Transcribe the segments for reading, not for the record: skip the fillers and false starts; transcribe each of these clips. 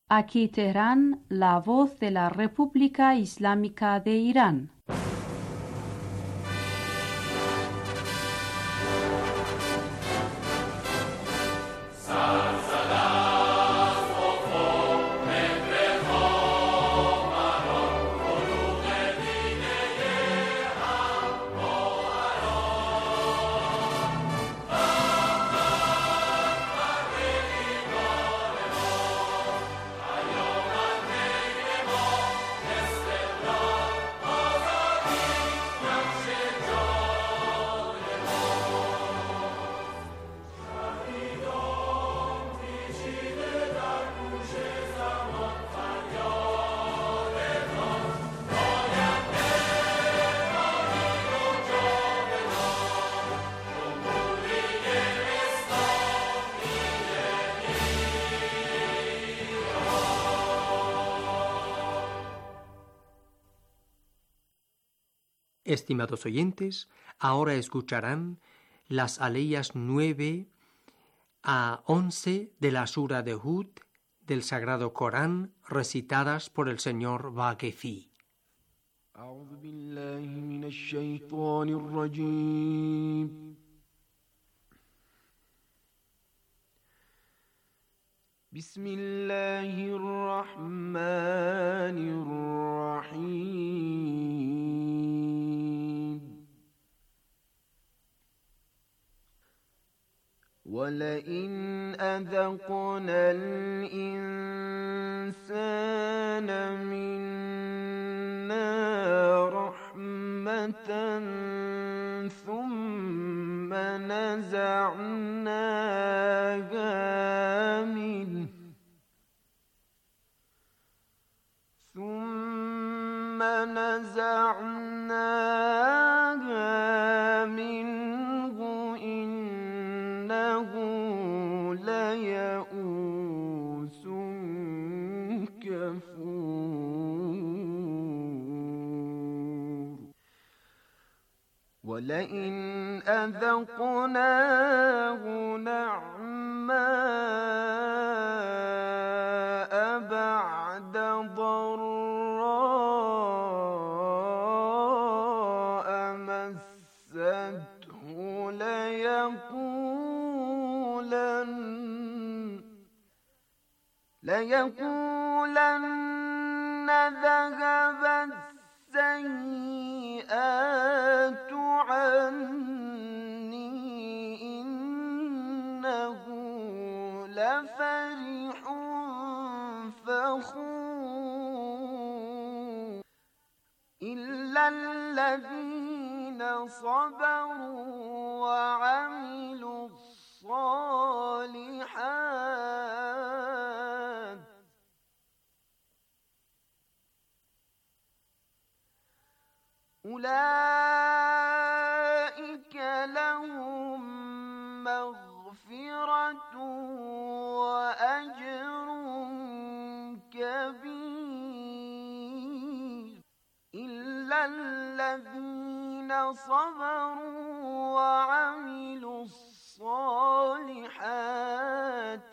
Aquí Teherán, la voz de la República Islámica de Irán. Estimados oyentes, ahora escucharán las aleyas 9 a 11 de la Sura de Hud del Sagrado Corán, recitadas por el señor Vaquefi. أعوذ بالله من الشيطان الرجيم بسم الله الرحمن الرحيم ولئن أذقنا الإنسان منا رحمة ثم نزعناها منه إنه ليئوس كفور ولئن أذقناه نعماء بعد ضراء مسته ليقولن ذهب السيئات عني إنه لفرح فخور إلا الذين صبروا وعملوا الصالحات أولئك لهم مغفرة وأجر كبير إلا الذين صبروا وعملوا الصالحات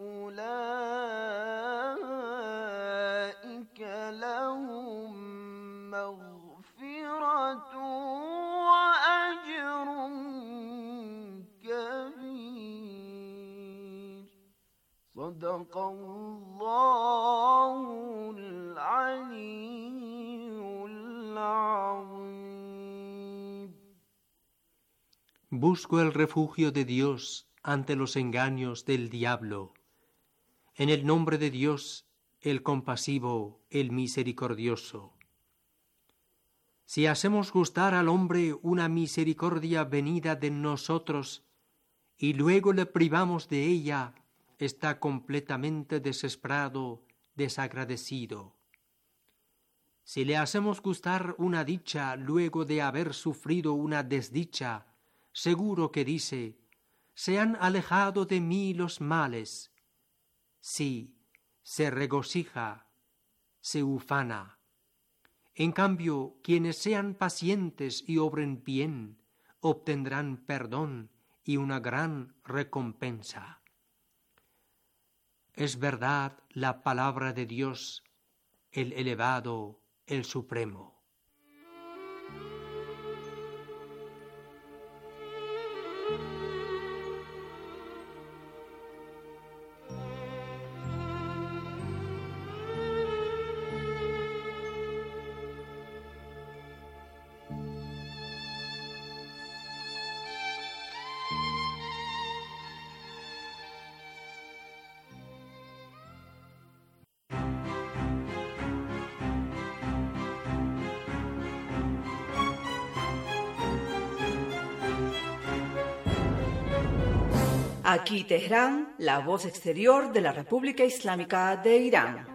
أولئك لهم مغفرة وأجر كبير صدق الله العلي العظيم. Busco el refugio de Dios ante los engaños del diablo. En el nombre de Dios, el compasivo, el misericordioso. Si hacemos gustar al hombre una misericordia venida de nosotros y luego le privamos de ella, está completamente desesperado, desagradecido. Si le hacemos gustar una dicha luego de haber sufrido una desdicha, seguro que dice: se han alejado de mí los males. Sí, se regocija, se ufana. En cambio, quienes sean pacientes y obren bien, obtendrán perdón y una gran recompensa. es verdad la palabra de Dios, el elevado, el supremo. Aquí Teherán, la voz exterior de la República Islámica de Irán.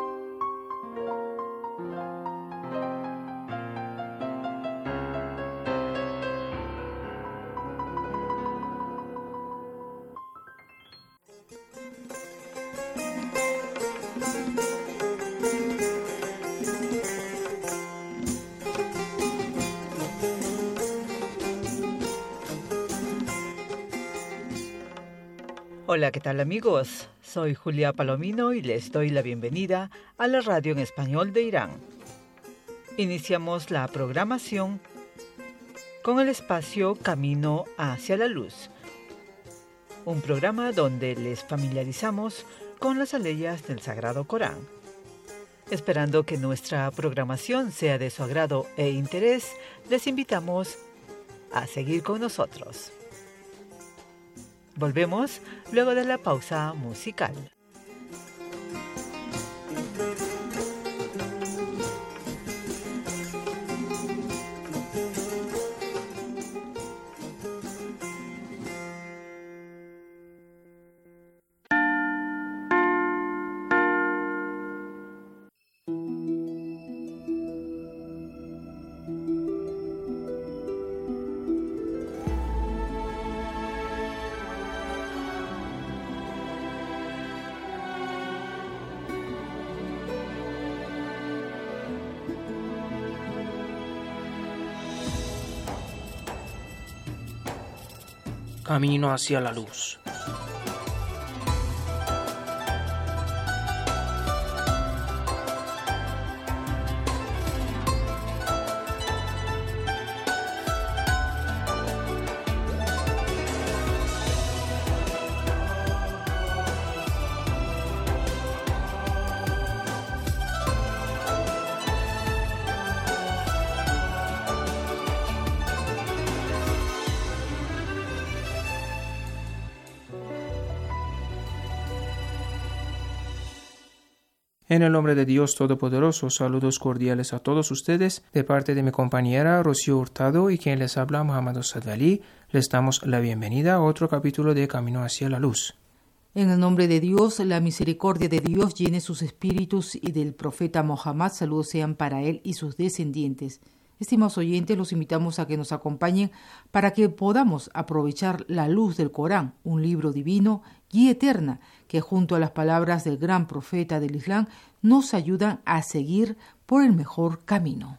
Hola, ¿qué tal amigos? Soy Julia Palomino y les doy la bienvenida a la radio en español de Irán. Iniciamos la programación con el espacio Camino hacia la Luz, un programa donde les familiarizamos con las aleyas del Sagrado Corán. Esperando que nuestra programación sea de su agrado e interés, les invitamos a seguir con nosotros. Volvemos luego de la pausa musical. Camino hacia la luz. En el nombre de Dios Todopoderoso, saludos cordiales a todos ustedes, de parte de mi compañera Rocío Hurtado y quien les habla Muhammad Sadali. Les damos la bienvenida a otro capítulo de Camino hacia la Luz. En el nombre de Dios, la misericordia de Dios llene sus espíritus y del profeta Mohammed, saludos sean para él y sus descendientes. Estimados oyentes, los invitamos a que nos acompañen para que podamos aprovechar la luz del Corán, un libro divino, guía eterna, que junto a las palabras del gran profeta del Islam nos ayudan a seguir por el mejor camino.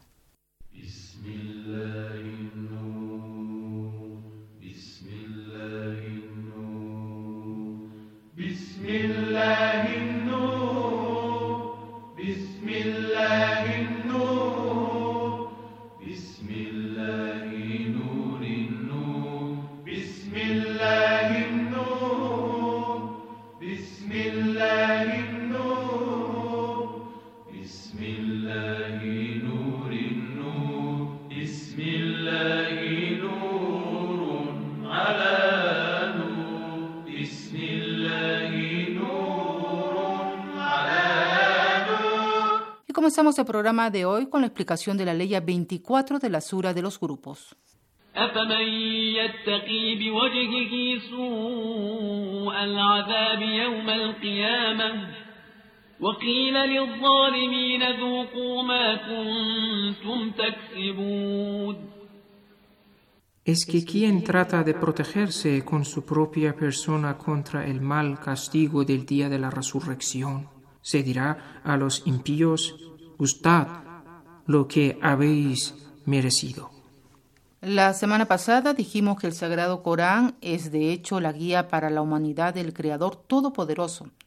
Comenzamos el programa de hoy con la explicación de la ley 24 de la Sura de los grupos. أفمن يتقي بوجهه سوء العذاب يوم القيامة وقيل للظالمين ذوقوا ما كنتم تكسبون. Es que quien trata de protegerse con su propia persona contra el mal castigo del día de la resurrección, se dirá a los impíos: gustad lo que habéis merecido. La semana pasada dijimos que el Sagrado Corán es de hecho la guía para la humanidad del Creador Todopoderoso.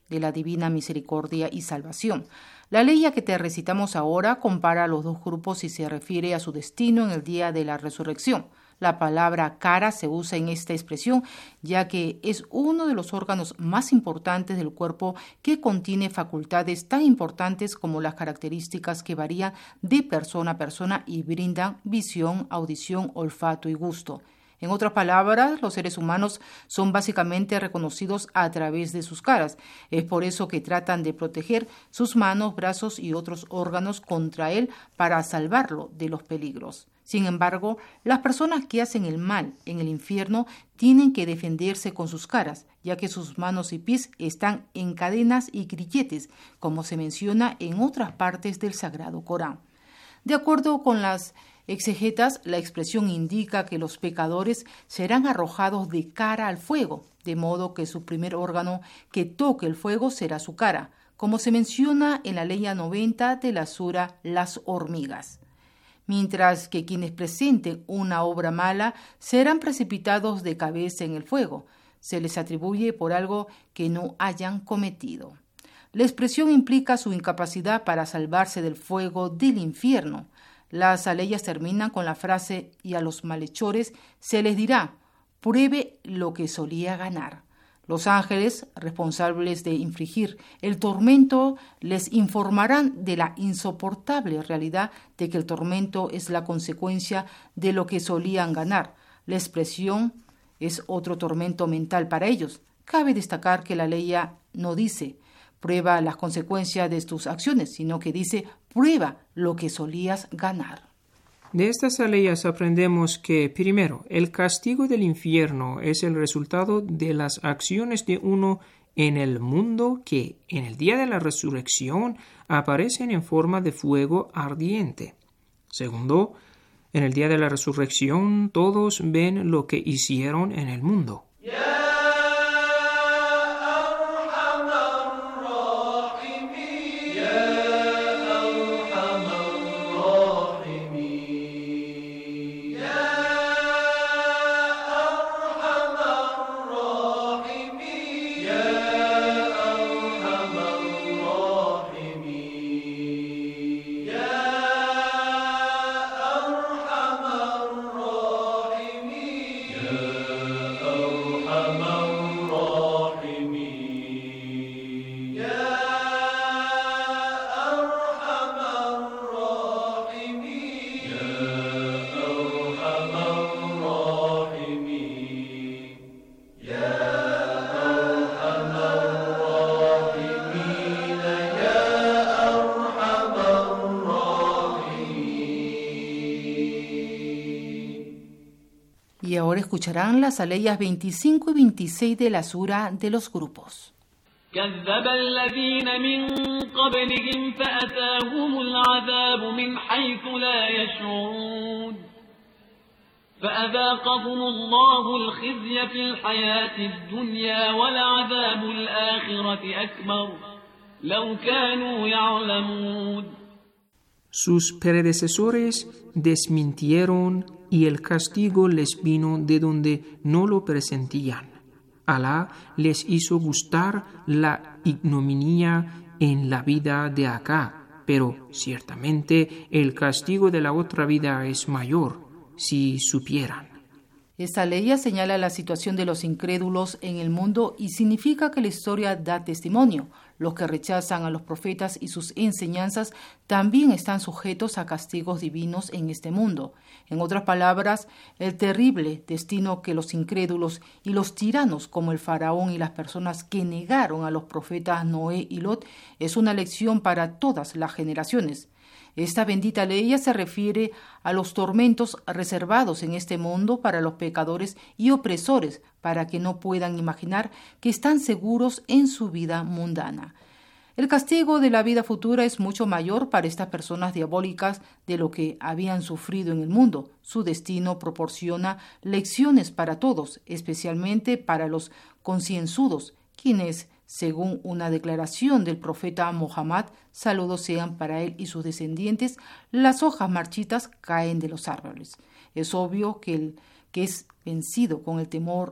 de la divina misericordia y salvación. La ley que te recitamos ahora compara a los dos grupos y se refiere a su destino en el día de la resurrección. La palabra cara se usa en esta expresión, ya que es uno de los órganos más importantes del cuerpo que contiene facultades tan importantes como las características que varían de persona a persona y brindan visión, audición, olfato y gusto. En otras palabras, los seres humanos son básicamente reconocidos a través de sus caras. Es por eso que tratan de proteger sus manos, brazos y otros órganos contra él para salvarlo de los peligros. Sin embargo, las personas que hacen el mal en el infierno tienen que defenderse con sus caras, ya que sus manos y pies están en cadenas y grilletes, como se menciona en otras partes del Sagrado Corán. De acuerdo con las exegetas, la expresión indica que los pecadores serán arrojados de cara al fuego, de modo que su primer órgano que toque el fuego será su cara, como se menciona en la ley 90 de la sura Las hormigas. Mientras que quienes presenten una obra mala serán precipitados de cabeza en el fuego. Se les atribuye por algo que no hayan cometido. La expresión implica su incapacidad para salvarse del fuego del infierno. Las aleyas terminan con la frase: y a los malhechores se les dirá, pruebe lo que solía ganar. Los ángeles, responsables de infligir el tormento, les informarán de la insoportable realidad de que el tormento es la consecuencia de lo que solían ganar. La expresión es otro tormento mental para ellos. Cabe destacar que la ley no dice prueba las consecuencias de tus acciones, sino que dice prueba lo que solías ganar. De estas aleyas aprendemos que, primero, el castigo del infierno es el resultado de las acciones de uno en el mundo que, en el día de la resurrección, aparecen en forma de fuego ardiente. Segundo, en el día de la resurrección todos ven lo que hicieron en el mundo. Y ahora escucharán las aleyas 25 y 26 de la sura de los grupos. كذب الذين من قبلهم فأتاهم العذاب من حيث لا يشعرون فأذاقهم الله الخزي في الحياة الدنيا ولعذاب الآخرة أكبر لو كانوا يعلمون. Sus predecesores desmintieron y el castigo les vino de donde no lo presentían. Alá les hizo gustar la ignominia en la vida de acá, pero ciertamente el castigo de la otra vida es mayor, si supieran. Esta ley señala la situación de los incrédulos en el mundo y significa que la historia da testimonio. Los que rechazan a los profetas y sus enseñanzas también están sujetos a castigos divinos en este mundo. En otras palabras, el terrible destino que los incrédulos y los tiranos como el faraón y las personas que negaron a los profetas Noé y Lot es una lección para todas las generaciones. Esta bendita ley se refiere a los tormentos reservados en este mundo para los pecadores y opresores, para que no puedan imaginar que están seguros en su vida mundana. El castigo de la vida futura es mucho mayor para estas personas diabólicas de lo que habían sufrido en el mundo. Su destino proporciona lecciones para todos, especialmente para los concienzudos, quienes, según una declaración del profeta Muhammad, saludos sean para él y sus descendientes, las hojas marchitas caen de los árboles. Es obvio que el que es vencido con el temor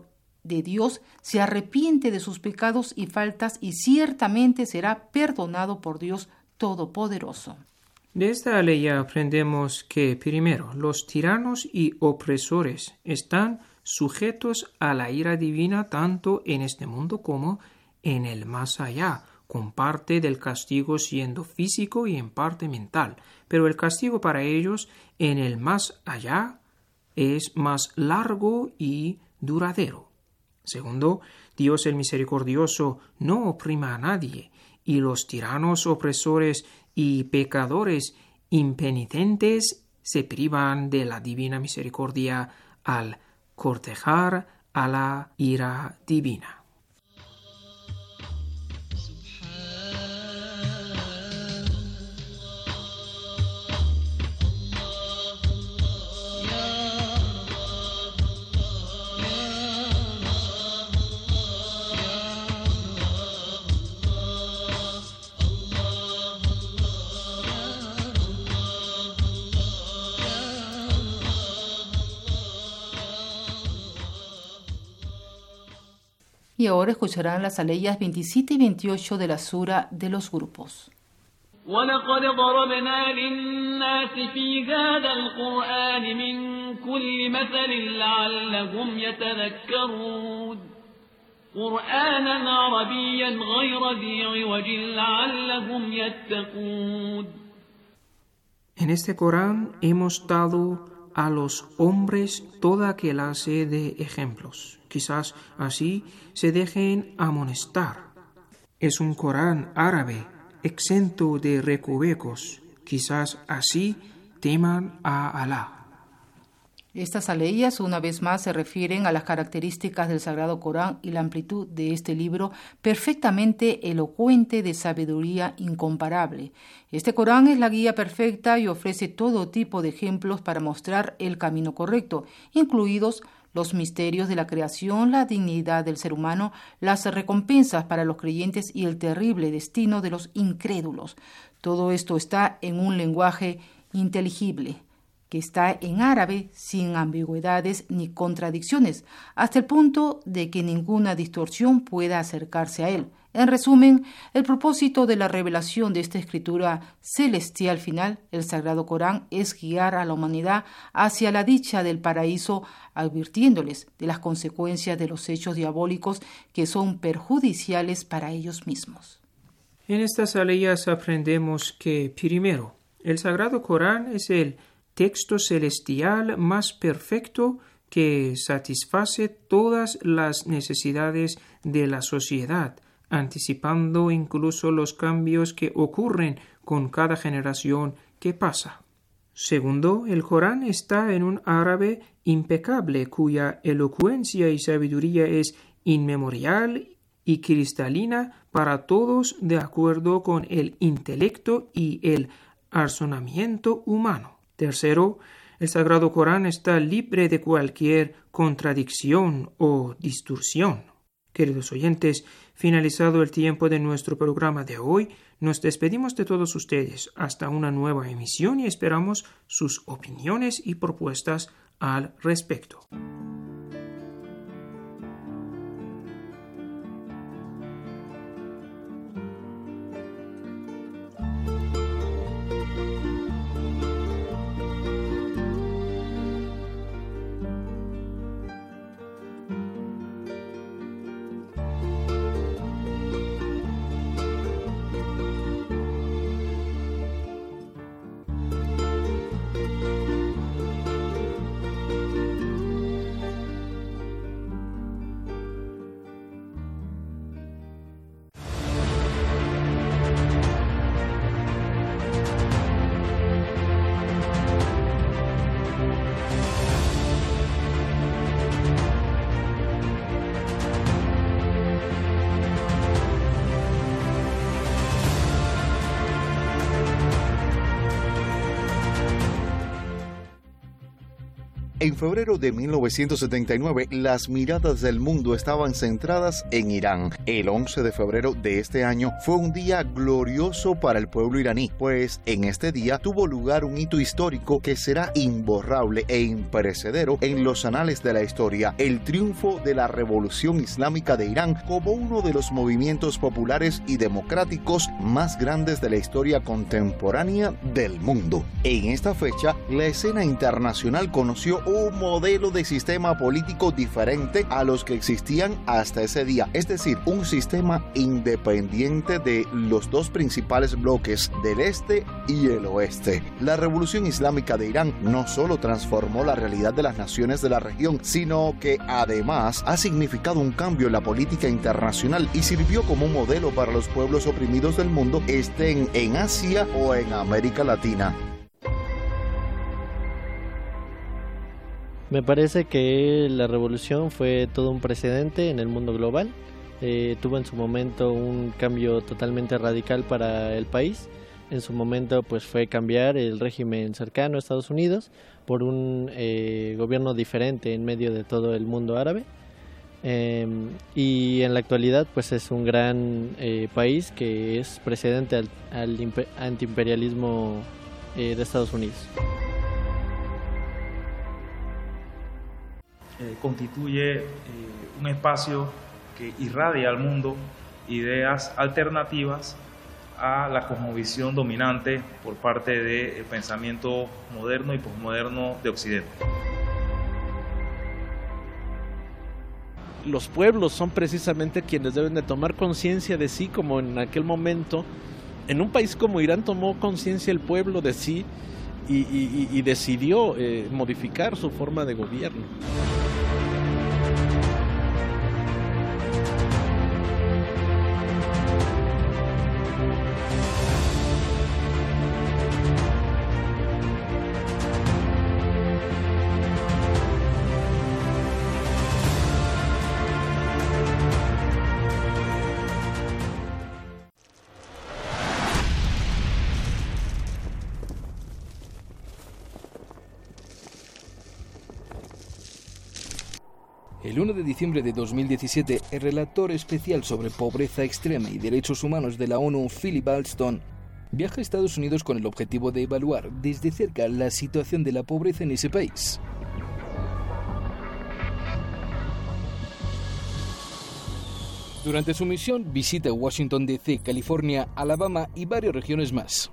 de Dios, se arrepiente de sus pecados y faltas y ciertamente será perdonado por Dios Todopoderoso. De esta ley aprendemos que, primero, los tiranos y opresores están sujetos a la ira divina tanto en este mundo como en el más allá, con parte del castigo siendo físico y en parte mental, pero el castigo para ellos en el más allá es más largo y duradero. Segundo, Dios el misericordioso no oprima a nadie, y los tiranos, opresores y pecadores impenitentes se privan de la divina misericordia al cortejar a la ira divina. Y ahora escucharán las aleyas 27 y 28 de la sura de los grupos. وَلَقَدْ ضَرَبْنَا لِلنَّاسِ فِي هَذَا الْقُرْآنِ مِنْ كُلِّ مَثَلٍ لَعَلَّهُمْ يَتَذَكَّرُونَ قُرْآنًا عَرَبِيًّا غَيْرَ ذِي عِوَجٍ لَعَلَّهُمْ يَتَّقُونَ. En este Corán hemos dado a los hombres toda clase de ejemplos. Quizás así se dejen amonestar. Es un Corán árabe, exento de recovecos. Quizás así teman a Alá. Estas aleyas, una vez más, se refieren a las características del Sagrado Corán y la amplitud de este libro, perfectamente elocuente de sabiduría incomparable. Este Corán es la guía perfecta y ofrece todo tipo de ejemplos para mostrar el camino correcto, incluidos los misterios de la creación, la dignidad del ser humano, las recompensas para los creyentes y el terrible destino de los incrédulos. Todo esto está en un lenguaje inteligible, que está en árabe sin ambigüedades ni contradicciones, hasta el punto de que ninguna distorsión pueda acercarse a él. En resumen, el propósito de la revelación de esta escritura celestial final, el Sagrado Corán, es guiar a la humanidad hacia la dicha del paraíso, advirtiéndoles de las consecuencias de los hechos diabólicos que son perjudiciales para ellos mismos. En estas aleyas aprendemos que, primero, el Sagrado Corán es el texto celestial más perfecto que satisface todas las necesidades de la sociedad, anticipando incluso los cambios que ocurren con cada generación que pasa. Segundo, el Corán está en un árabe impecable cuya elocuencia y sabiduría es inmemorial y cristalina para todos de acuerdo con el intelecto y el razonamiento humano. Tercero, el Sagrado Corán está libre de cualquier contradicción o distorsión. Queridos oyentes, finalizado el tiempo de nuestro programa de hoy, nos despedimos de todos ustedes hasta una nueva emisión y esperamos sus opiniones y propuestas al respecto. En febrero de 1979, las miradas del mundo estaban centradas en Irán. El 11 de febrero de este año fue un día glorioso para el pueblo iraní, pues en este día tuvo lugar un hito histórico que será imborrable e imperecedero en los anales de la historia: el triunfo de la Revolución Islámica de Irán como uno de los movimientos populares y democráticos más grandes de la historia contemporánea del mundo. En esta fecha, la escena internacional conoció un modelo de sistema político diferente a los que existían hasta ese día, es decir, un sistema independiente de los dos principales bloques del este y el oeste. La Revolución Islámica de Irán no solo transformó la realidad de las naciones de la región, sino que además ha significado un cambio en la política internacional y sirvió como un modelo para los pueblos oprimidos del mundo, estén en Asia o en América Latina. Me parece que la revolución fue todo un precedente en el mundo global. Tuvo en su momento un cambio totalmente radical para el país. En su momento pues fue cambiar el régimen cercano a Estados Unidos por un gobierno diferente en medio de todo el mundo árabe. Y en la actualidad pues es un gran país que es precedente al antiimperialismo de Estados Unidos. Constituye un espacio que irradia al mundo ideas alternativas a la cosmovisión dominante por parte del pensamiento moderno y posmoderno de Occidente. Los pueblos son precisamente quienes deben de tomar conciencia de sí, como en aquel momento, en un país como Irán tomó conciencia el pueblo de sí y decidió modificar su forma de gobierno. El 1 de diciembre de 2017, el relator especial sobre pobreza extrema y derechos humanos de la ONU, Philip Alston, viaja a Estados Unidos con el objetivo de evaluar desde cerca la situación de la pobreza en ese país. Durante su misión, visita Washington D.C., California, Alabama y varias regiones más.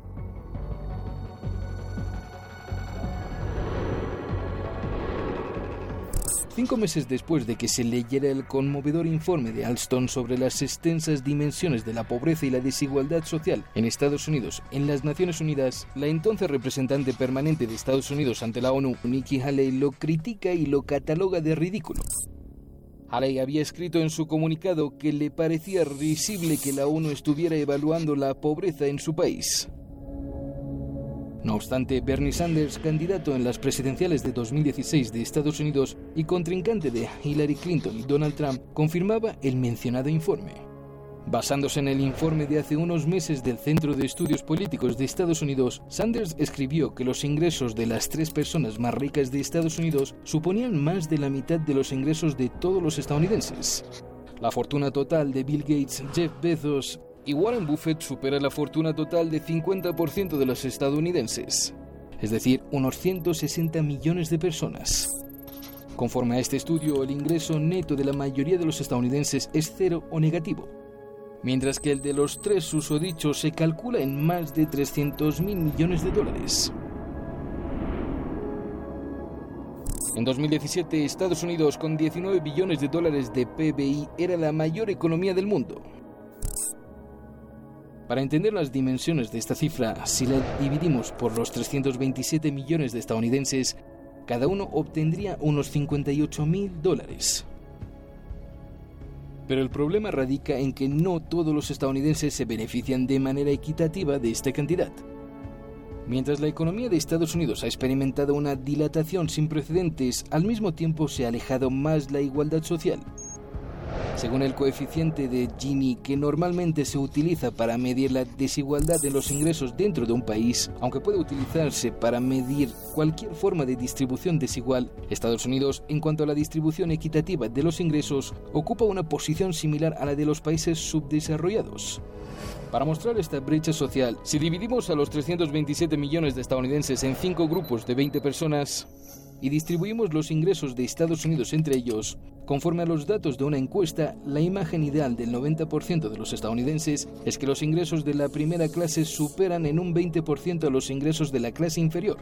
Cinco meses después de que se leyera el conmovedor informe de Alston sobre las extensas dimensiones de la pobreza y la desigualdad social en Estados Unidos, en las Naciones Unidas, la entonces representante permanente de Estados Unidos ante la ONU, Nikki Haley, lo critica y lo cataloga de ridículo. Haley había escrito en su comunicado que le parecía risible que la ONU estuviera evaluando la pobreza en su país. No obstante, Bernie Sanders, candidato en las presidenciales de 2016 de Estados Unidos y contrincante de Hillary Clinton y Donald Trump, confirmaba el mencionado informe. Basándose en el informe de hace unos meses del Centro de Estudios Políticos de Estados Unidos, Sanders escribió que los ingresos de las 3 personas más ricas de Estados Unidos suponían más de la mitad de los ingresos de todos los estadounidenses. La fortuna total de Bill Gates, Jeff Bezos y Warren Buffett supera la fortuna total de 50% de los estadounidenses, es decir, unos 160 millones de personas. Conforme a este estudio, el ingreso neto de la mayoría de los estadounidenses es cero o negativo, mientras que el de los 3 susodichos se calcula en más de 300.000 millones de dólares. En 2017, Estados Unidos, con 19 billones de dólares de PBI, era la mayor economía del mundo. Para entender las dimensiones de esta cifra, si la dividimos por los 327 millones de estadounidenses, cada uno obtendría unos $58.000. Pero el problema radica en que no todos los estadounidenses se benefician de manera equitativa de esta cantidad. Mientras la economía de Estados Unidos ha experimentado una dilatación sin precedentes, al mismo tiempo se ha alejado más la igualdad social. Según el coeficiente de Gini, que normalmente se utiliza para medir la desigualdad de los ingresos dentro de un país, aunque puede utilizarse para medir cualquier forma de distribución desigual, Estados Unidos, en cuanto a la distribución equitativa de los ingresos, ocupa una posición similar a la de los países subdesarrollados. Para mostrar esta brecha social, si dividimos a los 327 millones de estadounidenses en 5 grupos de 20 personas y distribuimos los ingresos de Estados Unidos entre ellos, conforme a los datos de una encuesta, la imagen ideal del 90% de los estadounidenses es que los ingresos de la primera clase superan en un 20% a los ingresos de la clase inferior.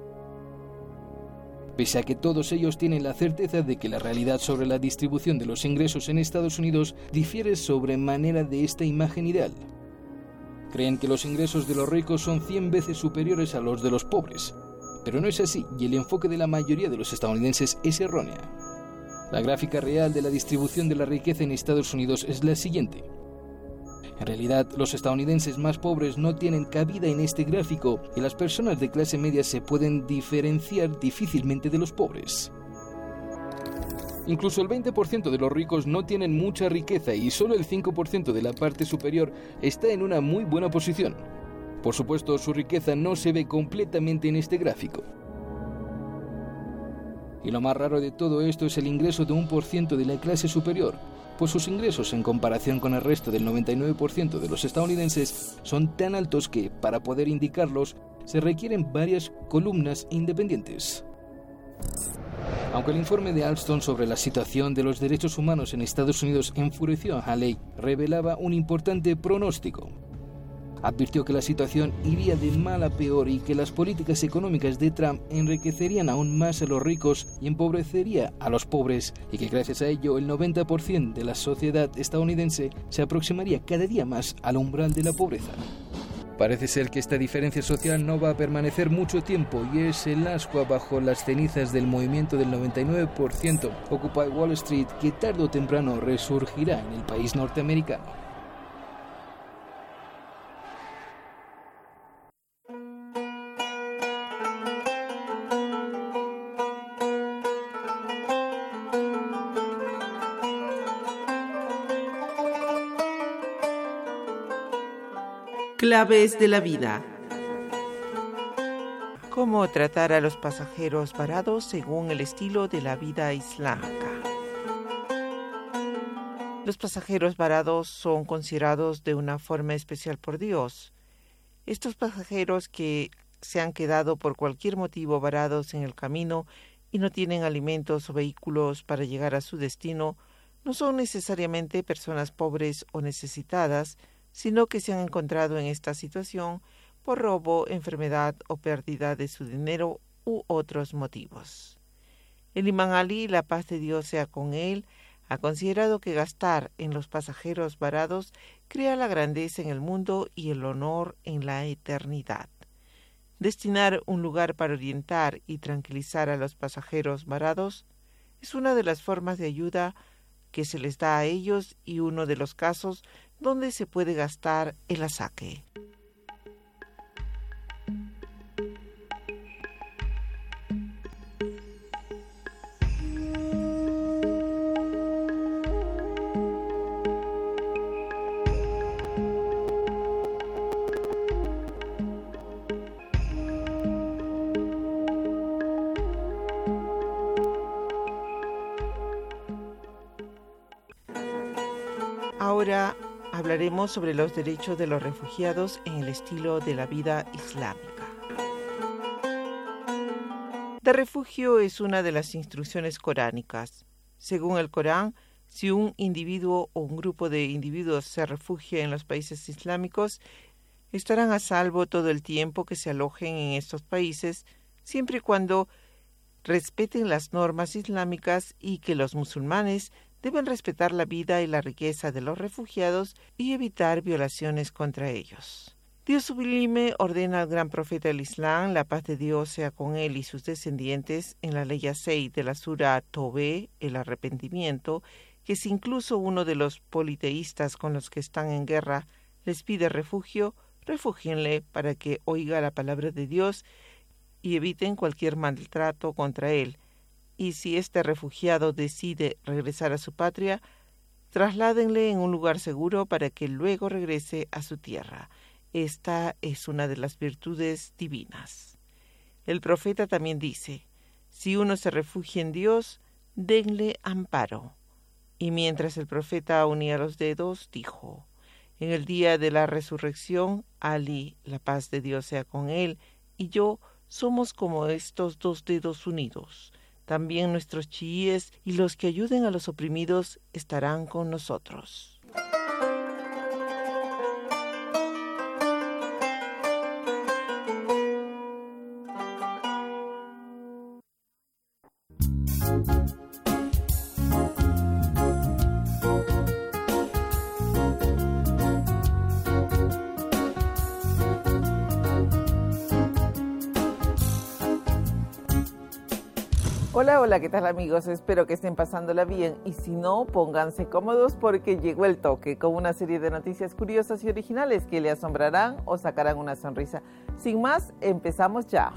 Pese a que todos ellos tienen la certeza de que la realidad sobre la distribución de los ingresos en Estados Unidos difiere sobremanera de esta imagen ideal. Creen que los ingresos de los ricos son 100 veces superiores a los de los pobres, pero no es así y el enfoque de la mayoría de los estadounidenses es errónea. La gráfica real de la distribución de la riqueza en Estados Unidos es la siguiente. En realidad, los estadounidenses más pobres no tienen cabida en este gráfico y las personas de clase media se pueden diferenciar difícilmente de los pobres. Incluso el 20% de los ricos no tienen mucha riqueza y solo el 5% de la parte superior está en una muy buena posición. Por supuesto, su riqueza no se ve completamente en este gráfico. Y lo más raro de todo esto es el ingreso de 1% de la clase superior, pues sus ingresos en comparación con el resto del 99% de los estadounidenses son tan altos que, para poder indicarlos, se requieren varias columnas independientes. Aunque el informe de Alston sobre la situación de los derechos humanos en Estados Unidos enfureció a Haley, revelaba un importante pronóstico. Advirtió que la situación iría de mal a peor y que las políticas económicas de Trump enriquecerían aún más a los ricos y empobrecería a los pobres, y que gracias a ello el 90% de la sociedad estadounidense se aproximaría cada día más al umbral de la pobreza. Parece ser que esta diferencia social no va a permanecer mucho tiempo y es el ascua bajo las cenizas del movimiento del 99% Occupy Wall Street que tarde o temprano resurgirá en el país norteamericano. Claves de la vida. ¿Cómo tratar a los pasajeros varados según el estilo de la vida islámica? Los pasajeros varados son considerados de una forma especial por Dios. Estos pasajeros que se han quedado por cualquier motivo varados en el camino y no tienen alimentos o vehículos para llegar a su destino, no son necesariamente personas pobres o necesitadas, sino que se han encontrado en esta situación por robo, enfermedad o pérdida de su dinero u otros motivos. El imán Ali, la paz de Dios sea con él, ha considerado que gastar en los pasajeros varados crea la grandeza en el mundo y el honor en la eternidad. Destinar un lugar para orientar y tranquilizar a los pasajeros varados es una de las formas de ayuda que se les da a ellos y uno de los casos donde se puede gastar el asaque. Ahora hablaremos sobre los derechos de los refugiados en el estilo de la vida islámica. El refugio es una de las instrucciones coránicas. Según el Corán, si un individuo o un grupo de individuos se refugia en los países islámicos, estarán a salvo todo el tiempo que se alojen en estos países, siempre y cuando respeten las normas islámicas y que los musulmanes deben respetar la vida y la riqueza de los refugiados y evitar violaciones contra ellos. Dios sublime ordena al gran profeta del Islam, la paz de Dios sea con él y sus descendientes, en la ley 6 de la sura Tobé, el arrepentimiento, que si incluso uno de los politeístas con los que están en guerra les pide refugio, refúgienle para que oiga la palabra de Dios y eviten cualquier maltrato contra él. Y si este refugiado decide regresar a su patria, Trasládenle en un lugar seguro para que luego regrese a su tierra. Esta es una de las virtudes divinas. El profeta también dice, si uno se refugia en Dios, denle amparo. Y mientras el profeta unía los dedos, dijo, en el día de la resurrección, Ali, la paz de Dios sea con él, y yo somos como estos dos dedos unidos. También nuestros chiíes y los que ayuden a los oprimidos estarán con nosotros. Hola, ¿qué tal amigos? Espero que estén pasándola bien y si no, pónganse cómodos porque llegó el toque con una serie de noticias curiosas y originales que le asombrarán o sacarán una sonrisa. Sin más, empezamos ya.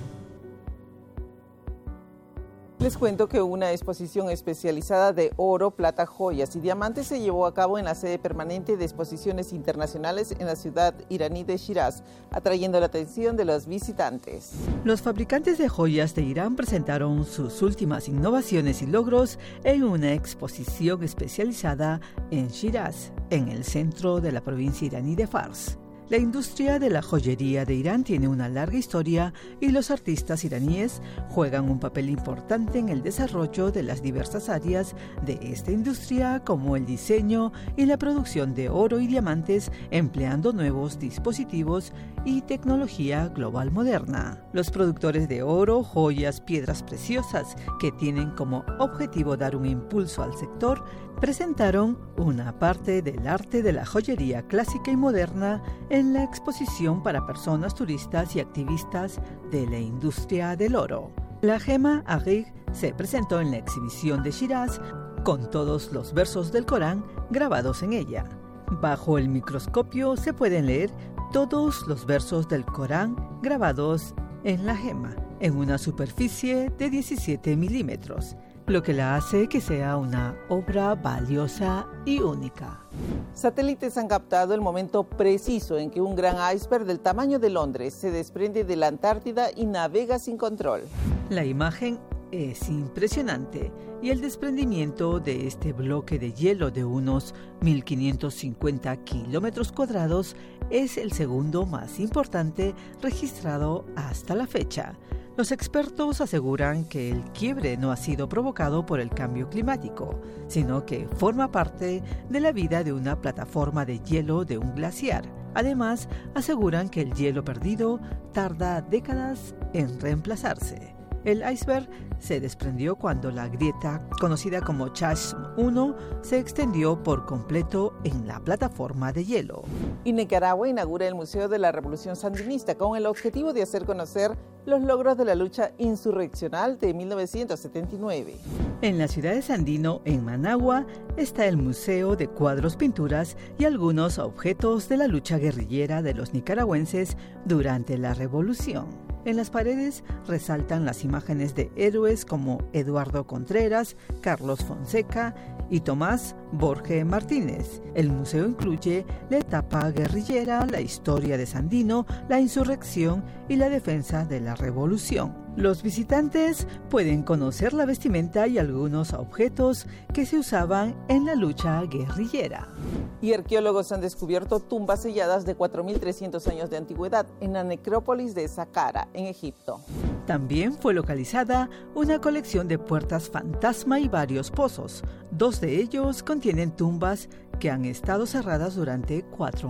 Les cuento que una exposición especializada de oro, plata, joyas y diamantes se llevó a cabo en la sede permanente de exposiciones internacionales en la ciudad iraní de Shiraz, atrayendo la atención de los visitantes. Los fabricantes de joyas de Irán presentaron sus últimas innovaciones y logros en una exposición especializada en Shiraz, en el centro de la provincia iraní de Fars. La industria de la joyería de Irán tiene una larga historia y los artistas iraníes juegan un papel importante en el desarrollo de las diversas áreas de esta industria, como el diseño y la producción de oro y diamantes, empleando nuevos dispositivos y tecnología global moderna. Los productores de oro, joyas, piedras preciosas, que tienen como objetivo dar un impulso al sector, presentaron una parte del arte de la joyería clásica y moderna en la exposición para personas, turistas y activistas de la industria del oro. La gema Aghig se presentó en la exhibición de Shiraz con todos los versos del Corán grabados en ella. Bajo el microscopio se pueden leer todos los versos del Corán grabados en la gema, en una superficie de 17 milímetros, lo que la hace que sea una obra valiosa y única. Satélites han captado el momento preciso en que un gran iceberg del tamaño de Londres se desprende de la Antártida y navega sin control. La imagen es impresionante y el desprendimiento de este bloque de hielo de unos 1.550 kilómetros cuadrados es el segundo más importante registrado hasta la fecha. Los expertos aseguran que el quiebre no ha sido provocado por el cambio climático, sino que forma parte de la vida de una plataforma de hielo de un glaciar. Además, aseguran que el hielo perdido tarda décadas en reemplazarse. El iceberg se desprendió cuando la grieta, conocida como Chasm 1, se extendió por completo en la plataforma de hielo. Y Nicaragua inaugura el Museo de la Revolución Sandinista con el objetivo de hacer conocer los logros de la lucha insurreccional de 1979. En la ciudad de Sandino, en Managua, está el Museo de Cuadros, Pinturas y algunos objetos de la lucha guerrillera de los nicaragüenses durante la Revolución. En las paredes resaltan las imágenes de héroes como Eduardo Contreras, Carlos Fonseca y Tomás Borge Martínez. El museo incluye la etapa guerrillera, la historia de Sandino, la insurrección y la defensa de la revolución. Los visitantes pueden conocer la vestimenta y algunos objetos que se usaban en la lucha guerrillera. Y arqueólogos han descubierto tumbas selladas de 4.300 años de antigüedad en la necrópolis de Saqqara, en Egipto. También fue localizada una colección de puertas fantasma y varios pozos. 2 de ellos contienen tumbas que han estado cerradas durante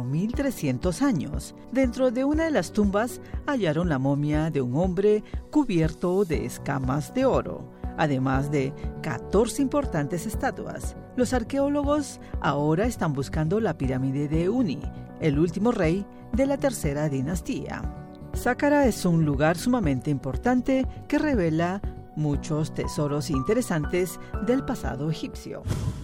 4.300 años. Dentro de una de las tumbas hallaron la momia de un hombre cubierto de escamas de oro, además de 14 importantes estatuas. Los arqueólogos ahora están buscando la pirámide de Uni, el último rey de la tercera dinastía. Saqqara es un lugar sumamente importante que revela muchos tesoros interesantes del pasado egipcio.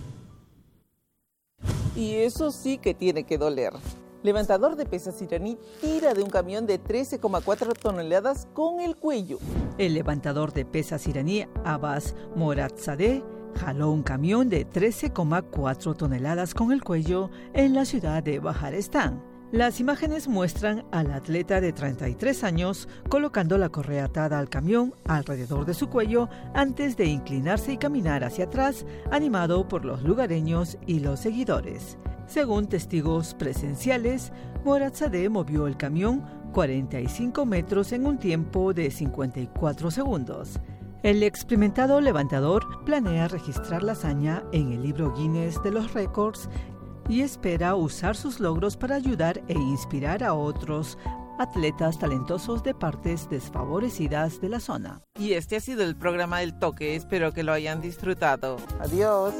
Y eso sí que tiene que doler. Levantador de pesas iraní tira de un camión de 13,4 toneladas con el cuello. El levantador de pesas iraní Abbas Moratsadeh jaló un camión de 13,4 toneladas con el cuello en la ciudad de Bajarestán. Las imágenes muestran al atleta de 33 años colocando la correa atada al camión alrededor de su cuello antes de inclinarse y caminar hacia atrás, animado por los lugareños y los seguidores. Según testigos presenciales, Moratzadeh movió el camión 45 metros en un tiempo de 54 segundos. El experimentado levantador planea registrar la hazaña en el libro Guinness de los récords y espera usar sus logros para ayudar e inspirar a otros atletas talentosos de partes desfavorecidas de la zona. Y este ha sido el programa del Toque. Espero que lo hayan disfrutado. Adiós.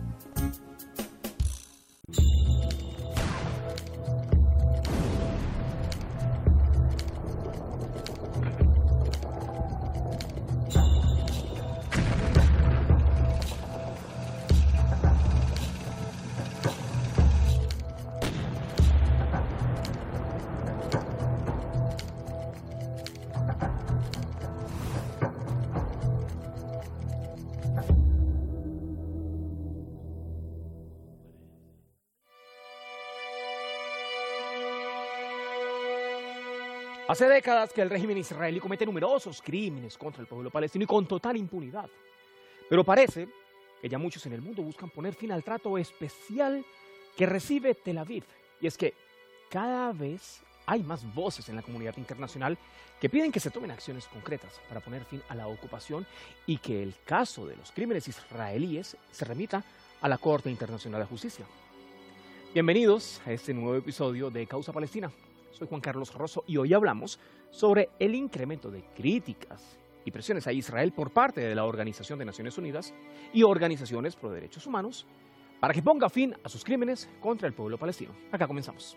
Hace décadas que el régimen israelí comete numerosos crímenes contra el pueblo palestino y con total impunidad. Pero parece que ya muchos en el mundo buscan poner fin al trato especial que recibe Tel Aviv. Y es que cada vez hay más voces en la comunidad internacional que piden que se tomen acciones concretas para poner fin a la ocupación y que el caso de los crímenes israelíes se remita a la Corte Internacional de Justicia. Bienvenidos a este nuevo episodio de Causa Palestina. Soy Juan Carlos Rosso y hoy hablamos sobre el incremento de críticas y presiones a Israel por parte de la Organización de Naciones Unidas y organizaciones pro derechos humanos para que ponga fin a sus crímenes contra el pueblo palestino. Acá comenzamos.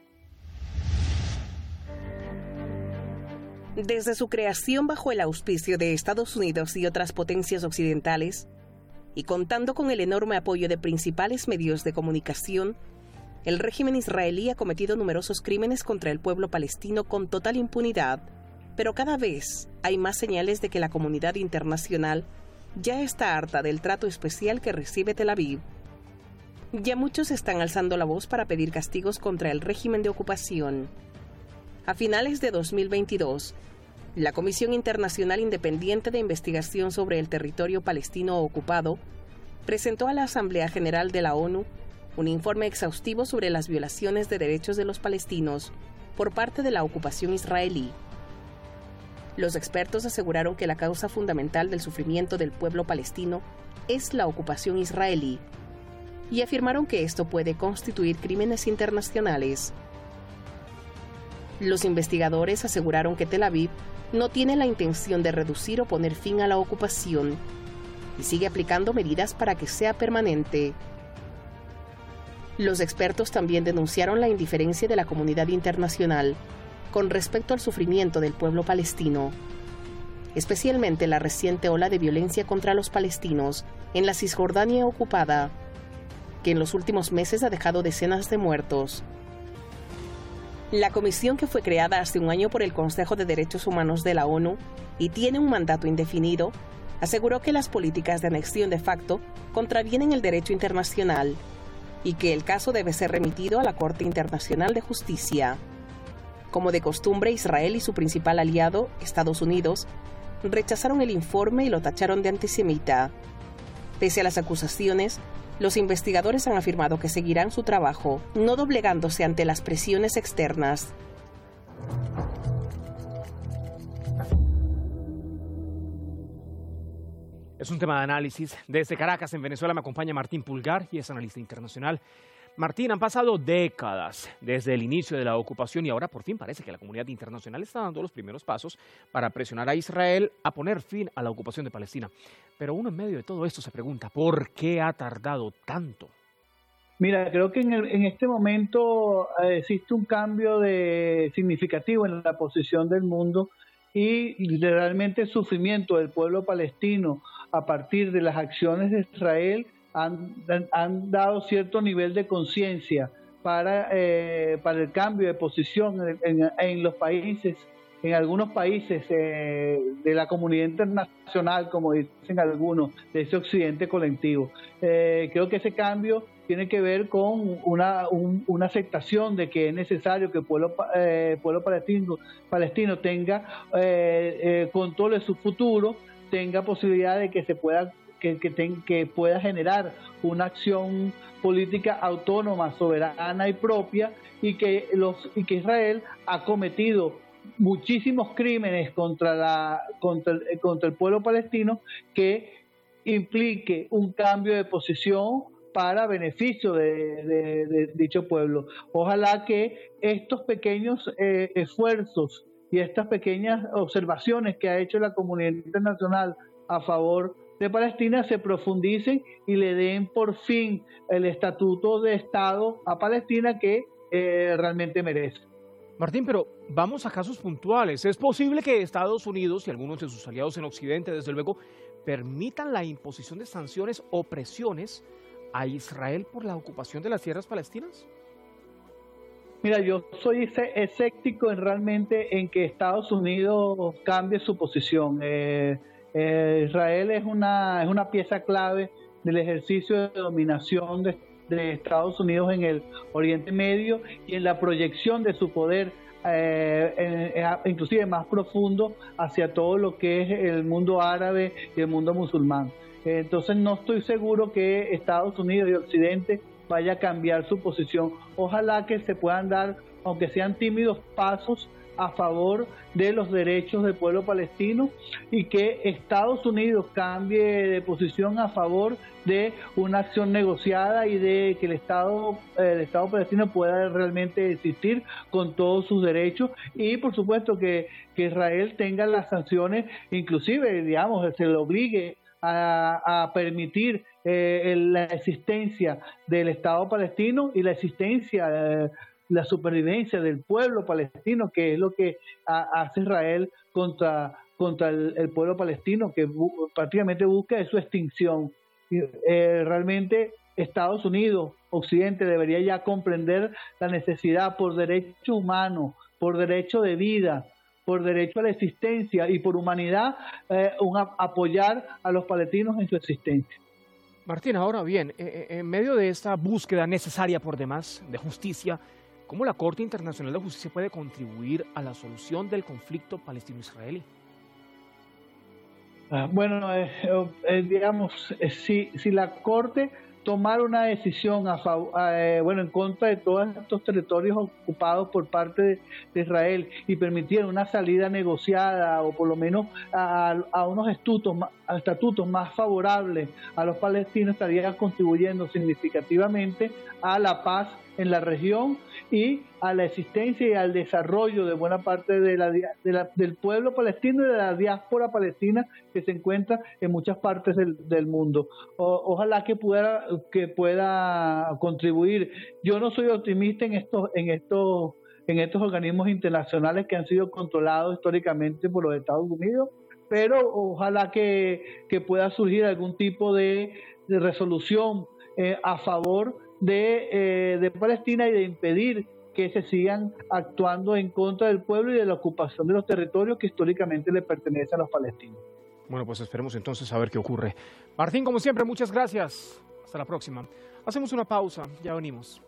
Desde su creación bajo el auspicio de Estados Unidos y otras potencias occidentales, y contando con el enorme apoyo de principales medios de comunicación, el régimen israelí ha cometido numerosos crímenes contra el pueblo palestino con total impunidad, pero cada vez hay más señales de que la comunidad internacional ya está harta del trato especial que recibe Tel Aviv. Ya muchos están alzando la voz para pedir castigos contra el régimen de ocupación. A finales de 2022, la Comisión Internacional Independiente de Investigación sobre el Territorio Palestino Ocupado presentó a la Asamblea General de la ONU un informe exhaustivo sobre las violaciones de derechos de los palestinos por parte de la ocupación israelí. Los expertos aseguraron que la causa fundamental del sufrimiento del pueblo palestino es la ocupación israelí y afirmaron que esto puede constituir crímenes internacionales. Los investigadores aseguraron que Tel Aviv no tiene la intención de reducir o poner fin a la ocupación y sigue aplicando medidas para que sea permanente. Los expertos también denunciaron la indiferencia de la comunidad internacional con respecto al sufrimiento del pueblo palestino, especialmente la reciente ola de violencia contra los palestinos en la Cisjordania ocupada, que en los últimos meses ha dejado decenas de muertos. La comisión, que fue creada hace un año por el Consejo de Derechos Humanos de la ONU y tiene un mandato indefinido, aseguró que las políticas de anexión de facto contravienen el derecho internacional y que el caso debe ser remitido a la Corte Internacional de Justicia. Como de costumbre, Israel y su principal aliado, Estados Unidos, rechazaron el informe y lo tacharon de antisemita. Pese a las acusaciones, los investigadores han afirmado que seguirán su trabajo, no doblegándose ante las presiones externas. Es un tema de análisis. Desde Caracas, en Venezuela, me acompaña Martín Pulgar y es analista internacional. Martín, han pasado décadas desde el inicio de la ocupación y ahora por fin parece que la comunidad internacional está dando los primeros pasos para presionar a Israel a poner fin a la ocupación de Palestina. Pero uno en medio de todo esto se pregunta, ¿por qué ha tardado tanto? Mira, creo que en este momento existe un cambio significativo en la posición del mundo y realmente el sufrimiento del pueblo palestino a partir de las acciones de Israel han dado cierto nivel de conciencia para el cambio de posición en los países en algunos países de la comunidad internacional, como dicen algunos, de ese occidente colectivo. Creo que ese cambio tiene que ver con una aceptación de que es necesario que el pueblo palestino tenga control de su futuro, tenga posibilidad de que se pueda que pueda generar una acción política autónoma, soberana y propia, y que Israel ha cometido muchísimos crímenes contra el pueblo palestino que implique un cambio de posición para beneficio de dicho pueblo. Ojalá que estos pequeños esfuerzos y estas pequeñas observaciones que ha hecho la comunidad internacional a favor de Palestina se profundicen y le den por fin el estatuto de Estado a Palestina que realmente merece. Martín, pero vamos a casos puntuales. ¿Es posible que Estados Unidos y algunos de sus aliados en Occidente, desde luego, permitan la imposición de sanciones o presiones a Israel por la ocupación de las tierras palestinas? Mira, yo soy escéptico realmente en que Estados Unidos cambie su posición. Israel es una pieza clave del ejercicio de dominación de Estados Unidos en el Oriente Medio y en la proyección de su poder, inclusive más profundo, hacia todo lo que es el mundo árabe y el mundo musulmán. Entonces no estoy seguro que Estados Unidos y Occidente vaya a cambiar su posición. Ojalá que se puedan dar, aunque sean tímidos, pasos a favor de los derechos del pueblo palestino y que Estados Unidos cambie de posición a favor de una acción negociada y de que el Estado palestino pueda realmente existir con todos sus derechos y por supuesto que Israel tenga las sanciones, inclusive digamos se le obligue a permitir la existencia del Estado palestino y la existencia la supervivencia del pueblo palestino, que es lo que hace Israel contra el pueblo palestino, que prácticamente busca su extinción. Realmente Estados Unidos, Occidente, debería ya comprender la necesidad por derecho humano, por derecho de vida, por derecho a la existencia y por humanidad, apoyar a los palestinos en su existencia. Martín, ahora bien, en medio de esta búsqueda necesaria por demás de justicia, ¿cómo la Corte Internacional de Justicia puede contribuir a la solución del conflicto palestino-israelí? Bueno, digamos, si la Corte tomara una decisión en contra de todos estos territorios ocupados por parte de Israel y permitiera una salida negociada o por lo menos a unos estatutos más favorables a los palestinos, estaría contribuyendo significativamente a la paz en la región y a la existencia y al desarrollo de buena parte del pueblo palestino y de la diáspora palestina que se encuentra en muchas partes del mundo. Ojalá que pueda contribuir. Yo no soy optimista en estos organismos internacionales que han sido controlados históricamente por los Estados Unidos, pero ojalá que pueda surgir algún tipo de resolución a favor de Palestina y de impedir que se sigan actuando en contra del pueblo y de la ocupación de los territorios que históricamente le pertenecen a los palestinos. Bueno, pues esperemos entonces a ver qué ocurre. Martín, como siempre, muchas gracias. Hasta la próxima. Hacemos una pausa, ya venimos.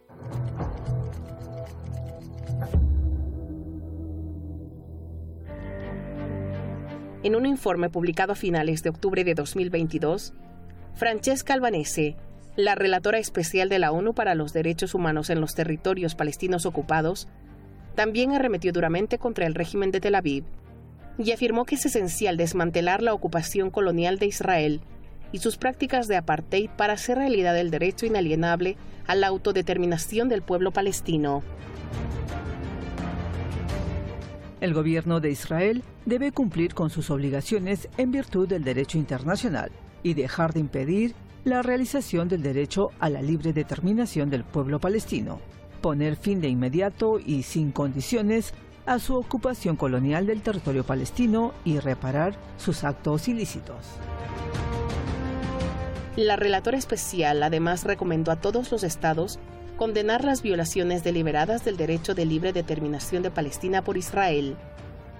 En un informe publicado a finales de octubre de 2022, Francesca Albanese, la relatora especial de la ONU para los Derechos Humanos en los territorios palestinos ocupados, también arremetió duramente contra el régimen de Tel Aviv y afirmó que es esencial desmantelar la ocupación colonial de Israel y sus prácticas de apartheid para hacer realidad el derecho inalienable a la autodeterminación del pueblo palestino. El gobierno de Israel debe cumplir con sus obligaciones en virtud del derecho internacional y dejar de impedir la realización del derecho a la libre determinación del pueblo palestino, poner fin de inmediato y sin condiciones a su ocupación colonial del territorio palestino y reparar sus actos ilícitos. La relatora especial además recomendó a todos los estados condenar las violaciones deliberadas del derecho de libre determinación de Palestina por Israel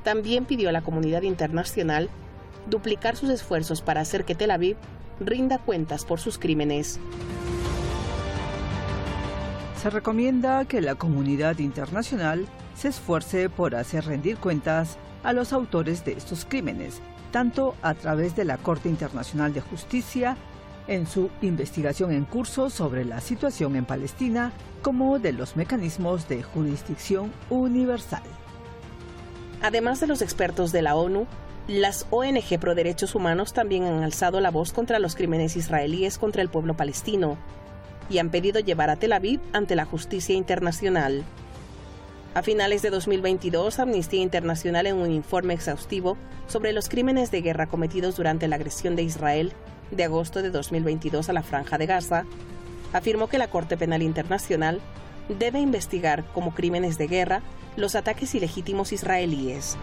también pidió a la comunidad internacional duplicar sus esfuerzos para hacer que Tel Aviv rinda cuentas por sus crímenes. Se recomienda que la comunidad internacional se esfuerce por hacer rendir cuentas a los autores de estos crímenes, tanto a través de la Corte Internacional de Justicia, en su investigación en curso sobre la situación en Palestina, como de los mecanismos de jurisdicción universal. Además de los expertos de la ONU, las ONG pro derechos humanos también han alzado la voz contra los crímenes israelíes contra el pueblo palestino y han pedido llevar a Tel Aviv ante la justicia internacional. A finales de 2022, Amnistía Internacional, en un informe exhaustivo sobre los crímenes de guerra cometidos durante la agresión de Israel de agosto de 2022 a la Franja de Gaza, afirmó que la Corte Penal Internacional debe investigar como crímenes de guerra los ataques ilegítimos israelíes.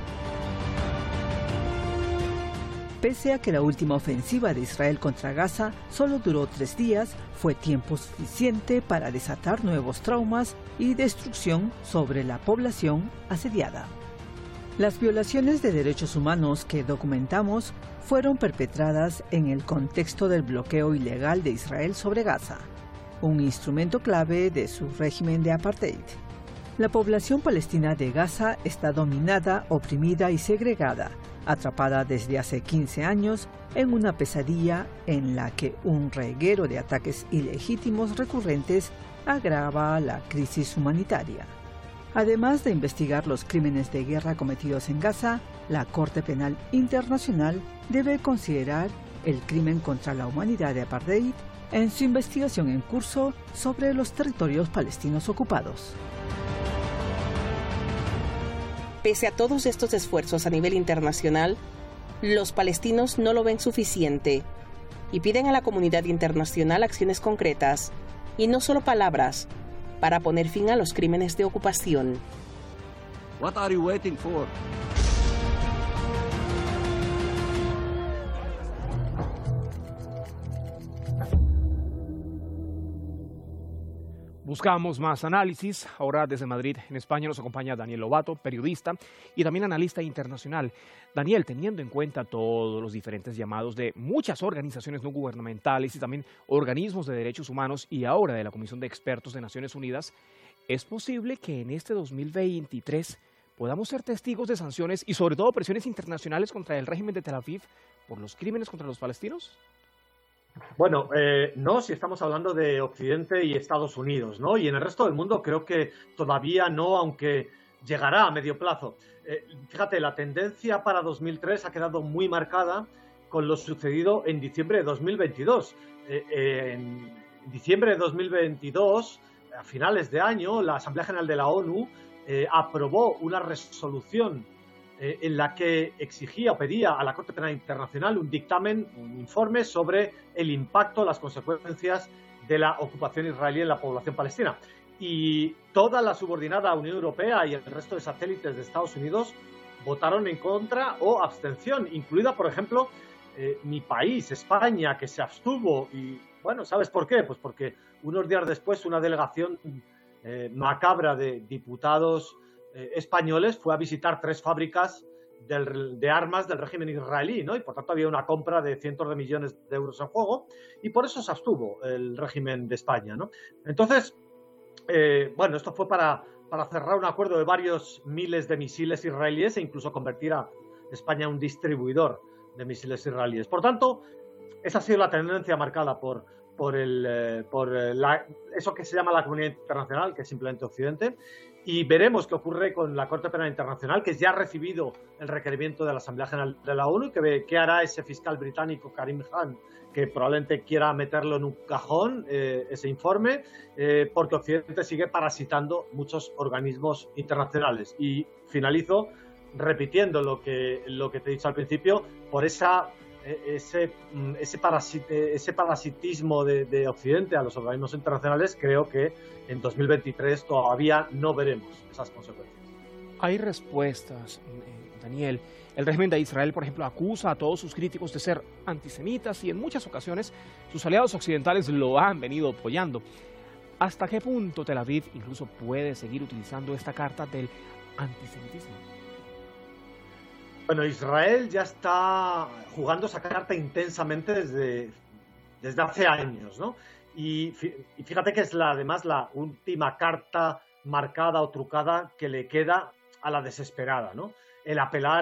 Pese a que la última ofensiva de Israel contra Gaza solo duró 3 días, fue tiempo suficiente para desatar nuevos traumas y destrucción sobre la población asediada. Las violaciones de derechos humanos que documentamos fueron perpetradas en el contexto del bloqueo ilegal de Israel sobre Gaza, un instrumento clave de su régimen de apartheid. La población palestina de Gaza está dominada, oprimida y segregada, atrapada desde hace 15 años en una pesadilla en la que un reguero de ataques ilegítimos recurrentes agrava la crisis humanitaria. Además de investigar los crímenes de guerra cometidos en Gaza, la Corte Penal Internacional debe considerar el crimen contra la humanidad de apartheid en su investigación en curso sobre los territorios palestinos ocupados. Pese a todos estos esfuerzos a nivel internacional, los palestinos no lo ven suficiente y piden a la comunidad internacional acciones concretas, y no solo palabras, para poner fin a los crímenes de ocupación. What are you waiting for? Buscamos más análisis. Ahora desde Madrid, en España, nos acompaña Daniel Lobato, periodista y también analista internacional. Daniel, teniendo en cuenta todos los diferentes llamados de muchas organizaciones no gubernamentales y también organismos de derechos humanos y ahora de la Comisión de Expertos de Naciones Unidas, ¿es posible que en este 2023 podamos ser testigos de sanciones y sobre todo presiones internacionales contra el régimen de Tel Aviv por los crímenes contra los palestinos? Bueno, no, si estamos hablando de Occidente y Estados Unidos, ¿no? Y en el resto del mundo creo que todavía no, aunque llegará a medio plazo. Fíjate, la tendencia para 2003 ha quedado muy marcada con lo sucedido en diciembre de 2022. En diciembre de 2022, a finales de año, la Asamblea General de la ONU aprobó una resolución en la que exigía o pedía a la Corte Penal Internacional un dictamen, un informe sobre el impacto, las consecuencias de la ocupación israelí en la población palestina. Y toda la subordinada Unión Europea y el resto de satélites de Estados Unidos votaron en contra o abstención, incluida, por ejemplo, mi país, España, que se abstuvo. Y bueno, ¿sabes por qué? Pues porque unos días después una delegación macabra de diputados españoles fue a visitar 3 fábricas de armas del régimen israelí, ¿no? Y por tanto había una compra de cientos de millones de euros en juego y por eso se abstuvo el régimen de España, ¿no? Entonces, bueno, esto fue para cerrar un acuerdo de varios miles de misiles israelíes e incluso convertir a España en un distribuidor de misiles israelíes. Por tanto, esa ha sido la tendencia marcada por eso que se llama la comunidad internacional, que es simplemente Occidente. Y veremos qué ocurre con la Corte Penal Internacional, que ya ha recibido el requerimiento de la Asamblea General de la ONU, que ve qué hará ese fiscal británico, Karim Khan, que probablemente quiera meterlo en un cajón, ese informe, porque Occidente sigue parasitando muchos organismos internacionales. Y finalizo repitiendo lo que te he dicho al principio, por ese parasitismo de Occidente a los organismos internacionales. Creo que en 2023 todavía no veremos esas consecuencias. Hay respuestas, Daniel. El régimen de Israel, por ejemplo, acusa a todos sus críticos de ser antisemitas y en muchas ocasiones sus aliados occidentales lo han venido apoyando. ¿Hasta qué punto Tel Aviv incluso puede seguir utilizando esta carta del antisemitismo? Bueno, Israel ya está jugando esa carta intensamente desde hace años, ¿no? Y fíjate que es además la última carta marcada o trucada que le queda a la desesperada, ¿no? El apelar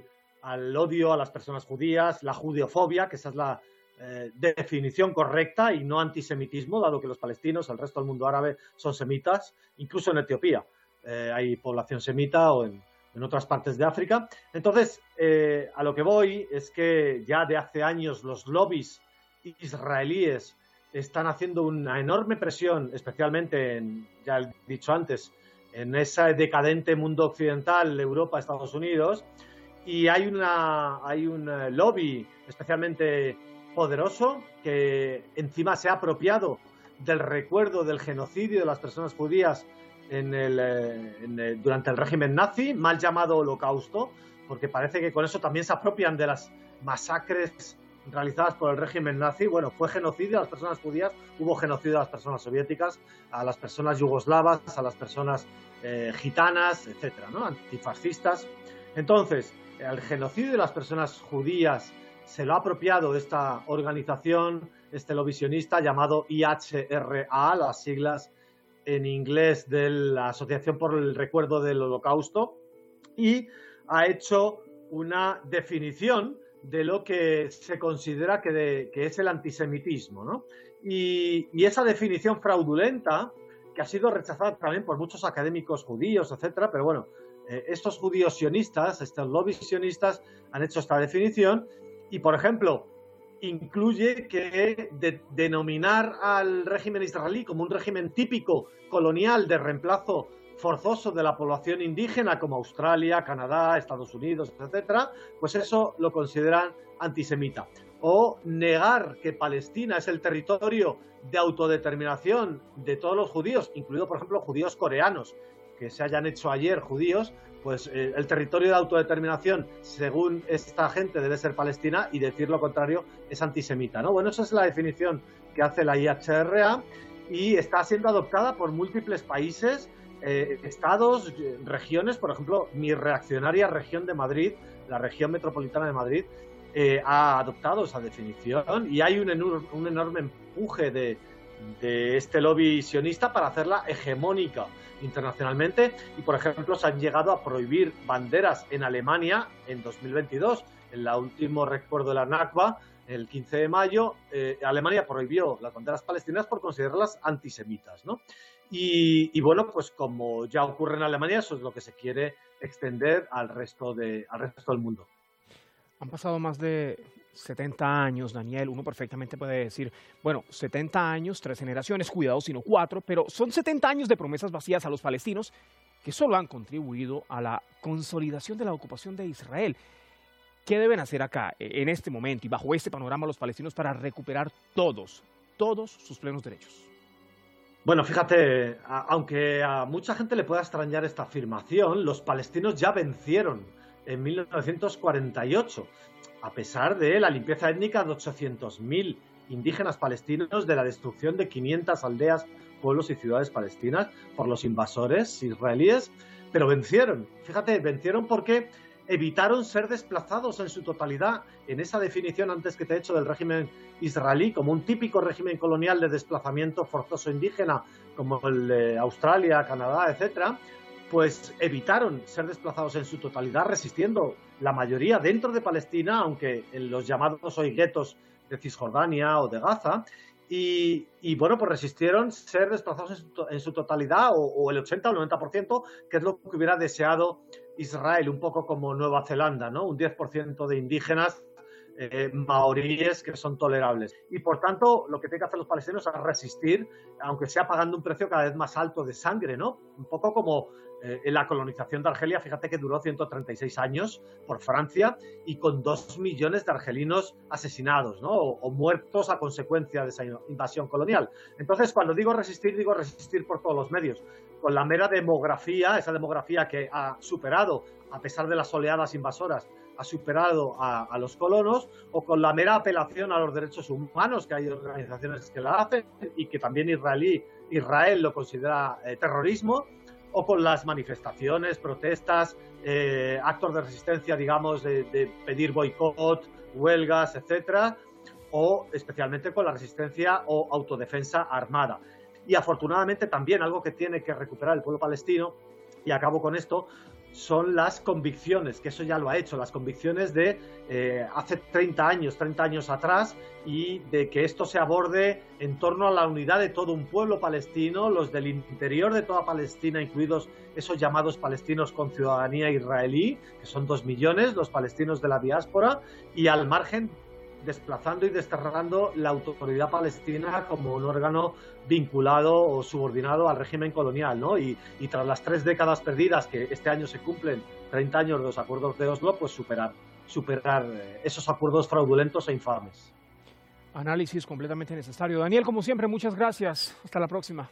al odio a las personas judías, la judeofobia, que esa es la definición correcta, y no antisemitismo, dado que los palestinos, el resto del mundo árabe, son semitas, incluso en Etiopía hay población semita, o en otras partes de África. Entonces, a lo que voy es que ya de hace años los lobbies israelíes están haciendo una enorme presión, especialmente, ya he dicho antes, en ese decadente mundo occidental, Europa, Estados Unidos, y hay un lobby especialmente poderoso que encima se ha apropiado del recuerdo del genocidio de las personas judías durante el régimen nazi, mal llamado Holocausto, porque parece que con eso también se apropian de las masacres realizadas por el régimen nazi. Bueno, fue genocidio a las personas judías, hubo genocidio a las personas soviéticas, a las personas yugoslavas, a las personas gitanas, etcétera, ¿no? Antifascistas. Entonces, el genocidio de las personas judías se lo ha apropiado esta organización, este lobisionista llamado IHRA, las siglas en inglés de la Asociación por el Recuerdo del Holocausto, y ha hecho una definición de lo que se considera que es el antisemitismo, ¿no? Y esa definición fraudulenta, que ha sido rechazada también por muchos académicos judíos, etcétera, pero bueno, estos judíos sionistas, estos lobbies sionistas, han hecho esta definición y, por ejemplo, incluye que denominar al régimen israelí como un régimen típico colonial de reemplazo forzoso de la población indígena, como Australia, Canadá, Estados Unidos, etcétera, pues eso lo consideran antisemita. O negar que Palestina es el territorio de autodeterminación de todos los judíos, incluido, por ejemplo, judíos coreanos, que se hayan hecho ayer judíos, pues el territorio de autodeterminación, según esta gente, debe ser Palestina, y decir lo contrario es antisemita, ¿no? Bueno, esa es la definición que hace la IHRA y está siendo adoptada por múltiples países, estados, regiones. Por ejemplo, mi reaccionaria región de Madrid, la región metropolitana de Madrid, ha adoptado esa definición, y hay un enorme empuje de este lobby sionista para hacerla hegemónica internacionalmente. Y, por ejemplo, se han llegado a prohibir banderas en Alemania en 2022. En el último recuerdo de la Nakba, el 15 de mayo, Alemania prohibió las banderas palestinas por considerarlas antisemitas, ¿no? Y bueno, pues como ya ocurre en Alemania, eso es lo que se quiere extender al resto del mundo. Han pasado más de 70 años, Daniel. Uno perfectamente puede decir, bueno, 70 años, 3 generaciones, cuidado si no 4, pero son 70 años de promesas vacías a los palestinos que solo han contribuido a la consolidación de la ocupación de Israel. ¿Qué deben hacer acá, en este momento y bajo este panorama, los palestinos para recuperar todos sus plenos derechos? Bueno, fíjate, aunque a mucha gente le pueda extrañar esta afirmación, los palestinos ya vencieron en 1948, a pesar de la limpieza étnica de 800.000 indígenas palestinos, de la destrucción de 500 aldeas, pueblos y ciudades palestinas por los invasores israelíes, pero vencieron. Fíjate, vencieron porque evitaron ser desplazados en su totalidad en esa definición antes que te he hecho del régimen israelí como un típico régimen colonial de desplazamiento forzoso indígena, como el de Australia, Canadá, etcétera. Pues evitaron ser desplazados en su totalidad, resistiendo la mayoría dentro de Palestina, aunque en los llamados hoy guetos de Cisjordania o de Gaza, y bueno, pues resistieron ser desplazados en su totalidad, o el 80 o el 90%, que es lo que hubiera deseado Israel, un poco como Nueva Zelanda, ¿no? Un 10% de indígenas maoríes que son tolerables. Y por tanto, lo que tienen que hacer los palestinos es resistir, aunque sea pagando un precio cada vez más alto de sangre, ¿no? Un poco como en la colonización de Argelia. Fíjate que duró 136 años por Francia y con 2 millones de argelinos asesinados, ¿no? O muertos a consecuencia de esa invasión colonial. Entonces, cuando digo resistir por todos los medios. Con la mera demografía, esa demografía que ha superado, a pesar de las oleadas invasoras, ha superado a los colonos, o con la mera apelación a los derechos humanos, que hay organizaciones que la hacen y que también Israel lo considera terrorismo, o con las manifestaciones, protestas, actos de resistencia, digamos, de pedir boicot, huelgas, etcétera, o especialmente con la resistencia o autodefensa armada. Y afortunadamente también algo que tiene que recuperar el pueblo palestino, y acabo con esto, son las convicciones, que eso ya lo ha hecho, las convicciones de hace 30 años atrás, y de que esto se aborde en torno a la unidad de todo un pueblo palestino, los del interior de toda Palestina, incluidos esos llamados palestinos con ciudadanía israelí, que son 2 millones, los palestinos de la diáspora, y al margen desplazando y desterrando la autoridad palestina como un órgano vinculado o subordinado al régimen colonial, ¿no? Y tras las 3 décadas perdidas, que este año se cumplen 30 años de los acuerdos de Oslo, pues superar esos acuerdos fraudulentos e infames. Análisis completamente necesario. Daniel, como siempre, muchas gracias. Hasta la próxima.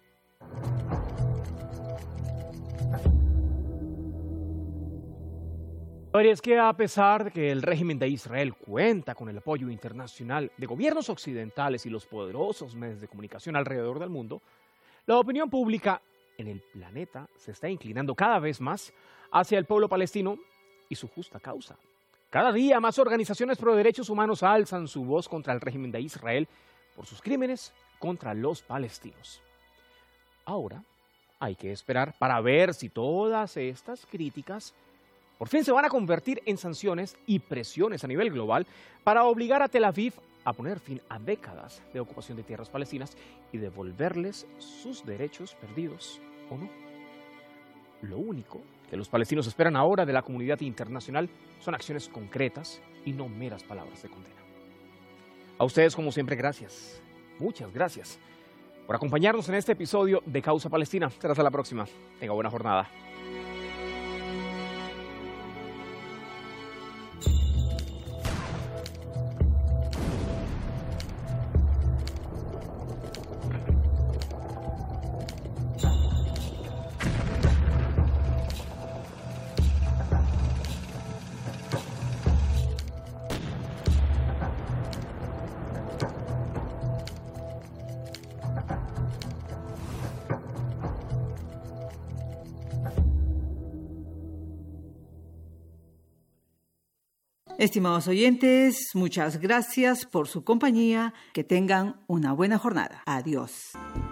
Es que a pesar de que el régimen de Israel cuenta con el apoyo internacional de gobiernos occidentales y los poderosos medios de comunicación alrededor del mundo, la opinión pública en el planeta se está inclinando cada vez más hacia el pueblo palestino y su justa causa. Cada día más organizaciones pro derechos humanos alzan su voz contra el régimen de Israel por sus crímenes contra los palestinos. Ahora hay que esperar para ver si todas estas críticas por fin se van a convertir en sanciones y presiones a nivel global para obligar a Tel Aviv a poner fin a décadas de ocupación de tierras palestinas y devolverles sus derechos perdidos o no. Lo único que los palestinos esperan ahora de la comunidad internacional son acciones concretas y no meras palabras de condena. A ustedes, como siempre, gracias. Muchas gracias por acompañarnos en este episodio de Causa Palestina. Será hasta la próxima. Tenga buena jornada. Estimados oyentes, muchas gracias por su compañía. Que tengan una buena jornada. Adiós.